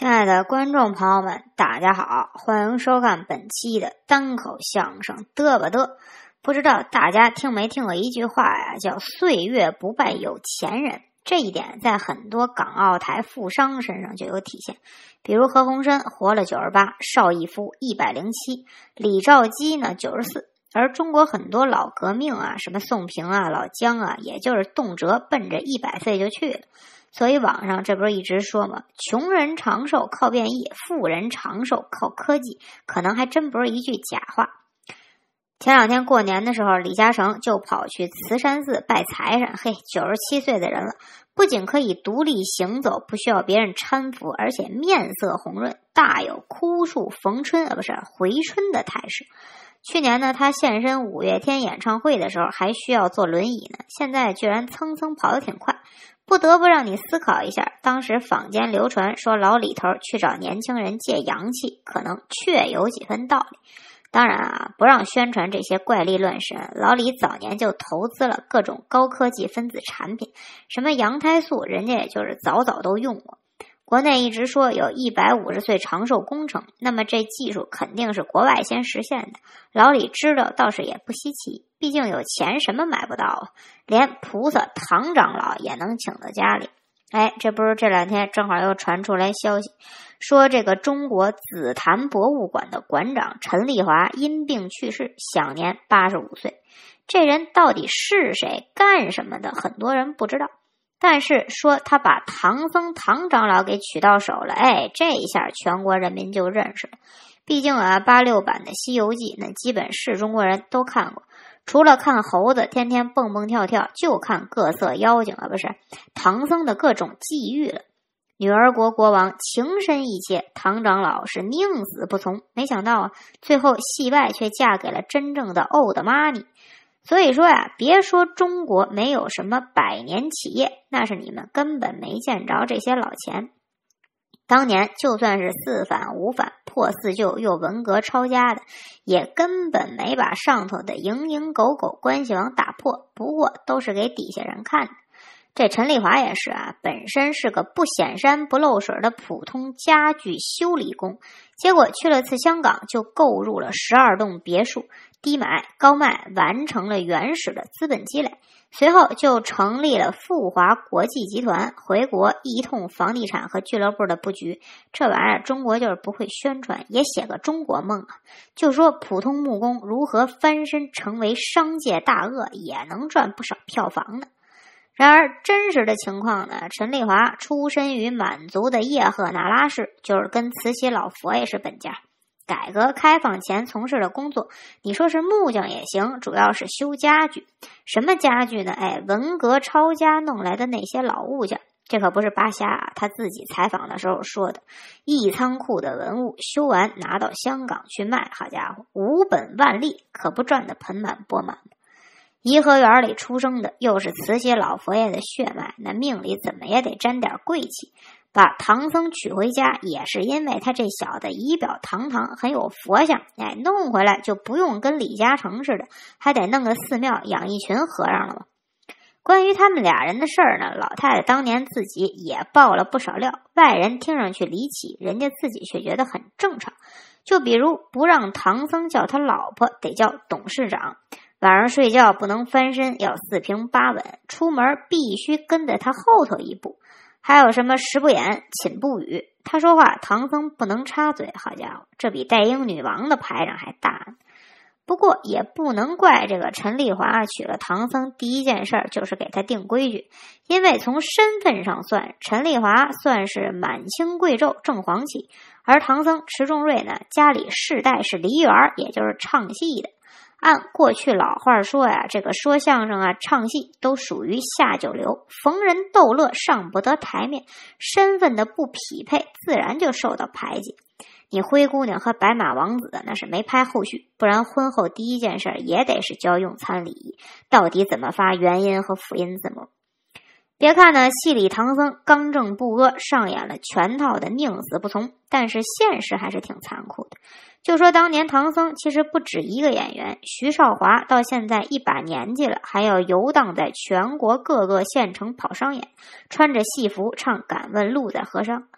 亲爱的观众朋友们，大家好，欢迎收看本期的单口相声嘚吧嘚。不知道大家听没听过一句话呀，叫岁月不败有钱人。这一点在很多港澳台富商身上就有体现，比如何鸿燊活了98，邵逸夫107，李兆基呢94。而中国很多老革命啊，什么宋平啊、老姜啊，也就是动辄奔着100岁就去了。所以网上这不是一直说吗？穷人长寿靠变异，富人长寿靠科技，可能还真不是一句假话。前两天过年的时候，李嘉诚就跑去慈山寺拜财神。嘿，97岁的人了，不仅可以独立行走，不需要别人搀扶，而且面色红润，大有枯树逢春回春的态势。去年呢，他现身五月天演唱会的时候还需要坐轮椅呢，现在居然蹭蹭跑得挺快，不得不让你思考一下，当时坊间流传说老李头去找年轻人借阳气，可能确有几分道理。当然啊，不让宣传这些怪力乱神，老李早年就投资了各种高科技分子产品，什么羊胎素人家也就是早都用过。国内一直说有150岁长寿工程，那么这技术肯定是国外先实现的，老李知道倒是也不稀奇，毕竟有钱什么买不到啊，连菩萨唐长老也能请到家里。这不是这两天正好又传出来消息，说这个中国紫檀博物馆的馆长陈丽华因病去世，享年85岁。这人到底是谁，干什么的，很多人不知道。但是说他把唐僧唐长老给取到手了，这一下全国人民就认识了。毕竟啊，86版的《西游记》那基本是中国人都看过，除了看猴子天天蹦蹦跳跳，就看各色妖精唐僧的各种际遇了。女儿国国王情深意切，唐长老是宁死不从，没想到啊，最后戏外却嫁给了真正的old money。所以说呀，别说中国没有什么百年企业，那是你们根本没见着这些老钱。当年就算是4反5反破4旧又文革抄家的，也根本没把上头的蝇营狗苟关系网打破，不过都是给底下人看的。这陈丽华也是啊，本身是个不显山不漏水的普通家具修理工，结果去了次香港，就购入了12栋别墅，低买高卖，完成了原始的资本积累。随后就成立了富华国际集团，回国一通房地产和俱乐部的布局。这玩意儿中国就是不会宣传，也写个中国梦啊！就说普通木工如何翻身成为商界大鳄，也能赚不少票房呢。然而真实的情况呢，陈丽华出身于满族的叶赫那拉氏，就是跟慈禧老佛爷是本家。改革开放前从事的工作，你说是木匠也行，主要是修家具。什么家具呢？文革抄家弄来的那些老物件，这可不是扒瞎啊，他自己采访的时候说的。一仓库的文物修完拿到香港去卖，好家伙，5本万利，可不赚得盆满钵满吗？颐和园里出生的，又是慈禧老佛爷的血脉，那命里怎么也得沾点贵气。把唐僧娶回家，也是因为他这小子仪表堂堂，很有佛相，弄回来就不用跟李嘉诚似的，还得弄个寺庙养一群和尚了吗？关于他们俩人的事儿呢，老太太当年自己也爆了不少料，外人听上去离奇，人家自己却觉得很正常。就比如不让唐僧叫他老婆，得叫董事长，晚上睡觉不能翻身，要4平8稳，出门必须跟在他后头一步。还有什么食不言寝不语，他说话唐僧不能插嘴，好家伙，这比代英女王的排场还大呢。不过也不能怪这个陈丽华娶了唐僧第一件事就是给他定规矩，因为从身份上算，陈丽华算是满清贵胄正黄旗，而唐僧迟重瑞呢，家里世代是梨园，也就是唱戏的。按过去老话说呀，这个说相声啊唱戏都属于下九流，逢人逗乐上不得台面，身份的不匹配自然就受到排挤。你灰姑娘和白马王子那是没拍后续，不然婚后第一件事也得是教用餐礼仪，到底怎么发元音和辅音字母。别看呢，戏里唐僧刚正不阿，上演了全套的宁死不从，但是现实还是挺残酷的。就说当年唐僧其实不止一个演员，徐少华到现在一把年纪了，还要游荡在全国各个县城跑商演，穿着戏服唱敢问路在河上。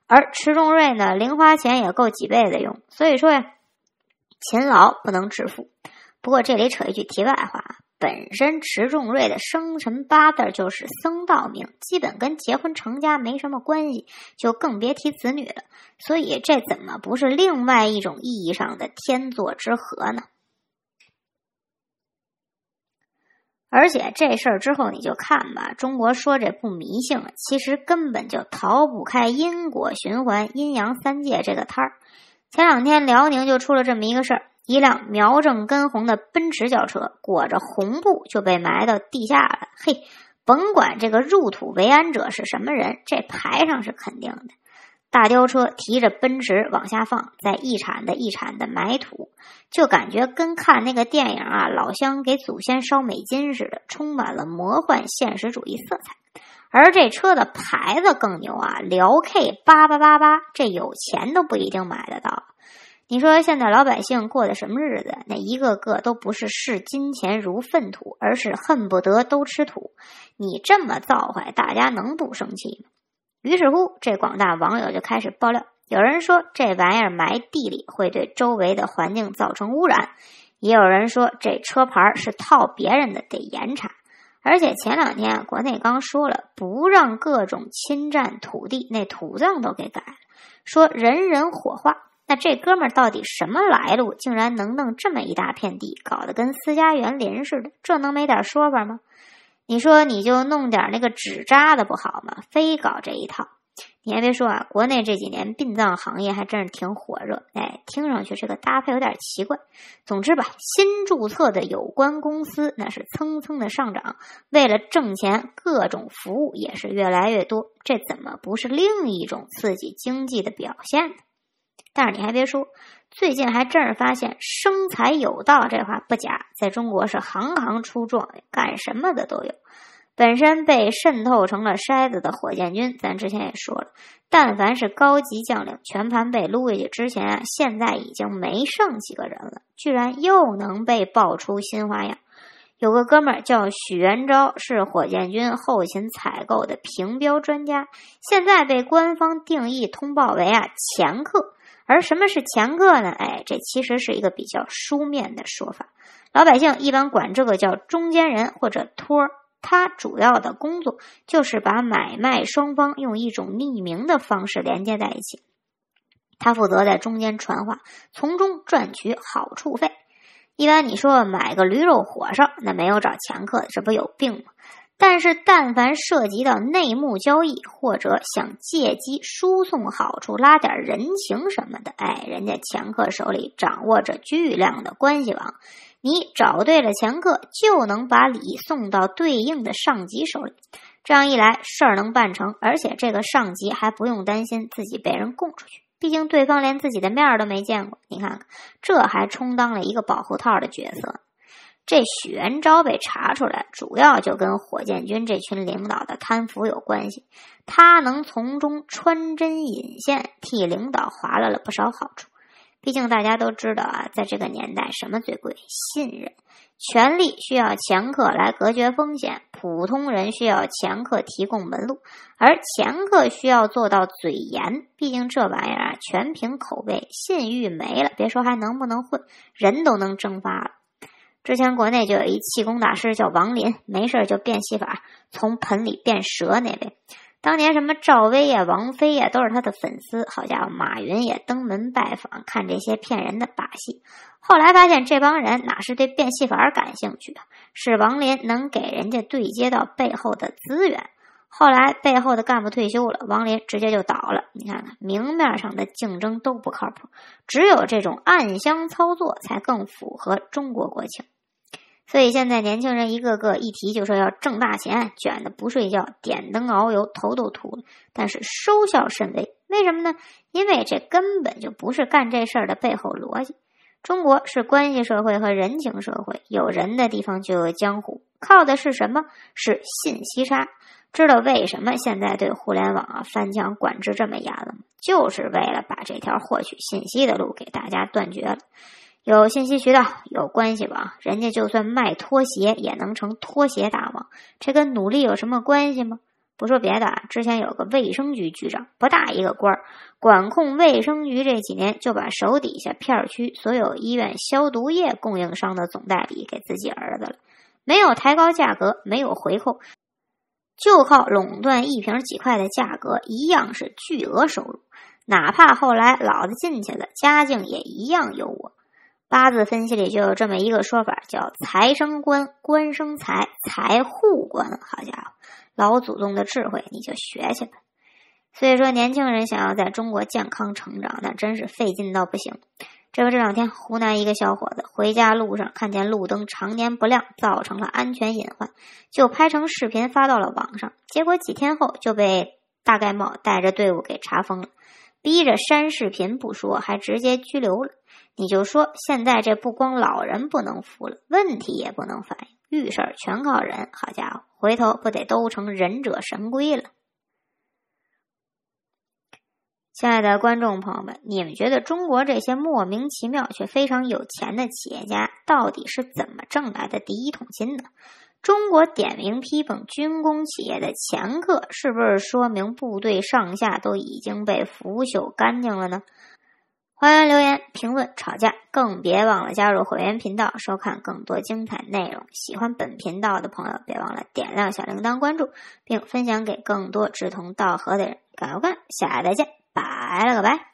而迟重瑞呢，零花钱也够几辈子用，所以说呀，勤劳不能致富。不过这里扯一句题外话，本身迟重瑞的生辰八字就是僧道命，基本跟结婚成家没什么关系，就更别提子女了。所以这怎么不是另外一种意义上的天作之合呢？而且这事儿之后你就看吧，中国说这不迷信了，其实根本就逃不开因果循环、阴阳三界这个摊儿。前两天辽宁就出了这么一个事儿，一辆苗正根红的奔驰轿车裹着红布就被埋到地下了。嘿，甭管这个入土为安者是什么人，这牌上是肯定的。大吊车提着奔驰往下放，在一铲的一铲的埋土，就感觉跟看那个电影啊，老乡给祖先烧美金似的，充满了魔幻现实主义色彩。而这车的牌子更牛啊，辽 K8888，这有钱都不一定买得到。你说现在老百姓过的什么日子？那一个个都不是视金钱如粪土，而是恨不得都吃土。你这么造坏，大家能不生气吗？于是乎，这广大网友就开始爆料，有人说这玩意儿埋地里会对周围的环境造成污染，也有人说这车牌是套别人的，得严查。而且前两天国内刚说了，不让各种侵占土地，那土葬都给改了，说人人火化。那这哥们儿到底什么来路，竟然能弄这么一大片地，搞得跟私家园林似的，这能没点说法吗？你说你就弄点那个纸扎的不好吗？非搞这一套。你还别说啊，国内这几年殡葬行业还真是挺火热，听上去这个搭配有点奇怪。总之吧，新注册的有关公司那是蹭蹭的上涨，为了挣钱，各种服务也是越来越多，这怎么不是另一种刺激经济的表现呢？但是你还别说，最近还真是发现生财有道这话不假，在中国是行行出状元，干什么的都有。本身被渗透成了筛子的火箭军，咱之前也说了，但凡是高级将领全盘被撸下去之前啊，现在已经没剩几个人了，居然又能被爆出新花样。有个哥们儿叫许元昭，是火箭军后勤采购的评标专家，现在被官方定义通报为掮客。而什么是掮客呢？这其实是一个比较书面的说法，老百姓一般管这个叫中间人或者托儿。他主要的工作就是把买卖双方用一种匿名的方式连接在一起，他负责在中间传话，从中赚取好处费。一般你说买个驴肉火烧，那没有找掮客的，这不有病吗？但是但凡涉及到内幕交易，或者想借机输送好处、拉点人情什么的，人家掮客手里掌握着巨量的关系网，你找对了掮客，就能把礼送到对应的上级手里。这样一来，事儿能办成，而且这个上级还不用担心自己被人供出去，毕竟对方连自己的面都没见过。你看看，这还充当了一个保护套的角色。这许元昭被查出来，主要就跟火箭军这群领导的贪腐有关系，他能从中穿针引线，替领导划来了不少好处。毕竟大家都知道啊，在这个年代什么最贵？信任。权力需要掮客来隔绝风险，普通人需要掮客提供门路，而掮客需要做到嘴严，毕竟这玩意儿全凭口碑，信誉没了，别说还能不能混，人都能蒸发了。之前国内就有一气功大师叫王林，没事就变戏法，从盆里变蛇那位。当年什么赵薇王菲都是他的粉丝，好家伙，马云也登门拜访，看这些骗人的把戏。后来发现这帮人哪是对变戏法感兴趣，是王林能给人家对接到背后的资源。后来背后的干部退休了，王林直接就倒了。你看看，明面上的竞争都不靠谱，只有这种暗箱操作才更符合中国国情。所以现在年轻人一个个一提就说要挣大钱，卷得不睡觉，点灯熬油，头都秃了，但是收效甚微。为什么呢？因为这根本就不是干这事儿的背后逻辑。中国是关系社会和人情社会，有人的地方就有江湖，靠的是什么？是信息差。知道为什么现在对互联网翻墙管制这么严了吗？就是为了把这条获取信息的路给大家断绝了。有信息渠道，有关系网，人家就算卖拖鞋也能成拖鞋大王，这跟努力有什么关系吗？ 不说别的啊，之前有个卫生局局长，不大一个官儿，管控卫生局这几年就把手底下片区所有医院消毒液供应商的总代理给自己儿子了，没有抬高价格，没有回扣，就靠垄断一瓶几块的价格，一样是巨额收入。哪怕后来老子进去了，家境也一样优渥。八字分析里就有这么一个说法，叫财生官，官生财，财护官。好家伙，老祖宗的智慧你就学去吧。所以说年轻人想要在中国健康成长，那真是费劲到不行。这两天湖南一个小伙子回家路上看见路灯常年不亮，造成了安全隐患，就拍成视频发到了网上，结果几天后就被大盖帽带着队伍给查封了，逼着删视频不说，还直接拘留了。你就说现在这不光老人不能扶了，问题也不能反映，遇事儿全靠人，好家伙，回头不得都成忍者神龟了。亲爱的观众朋友们，你们觉得中国这些莫名其妙却非常有钱的企业家到底是怎么挣来的第一桶金的？中国点名批评军工企业的掮客，是不是说明部队上下都已经被腐朽干净了呢？欢迎留言、评论、吵架，更别忘了加入会员频道收看更多精彩内容。喜欢本频道的朋友别忘了点亮小铃铛关注，并分享给更多志同道合的人。干，下期再见，拜了个拜。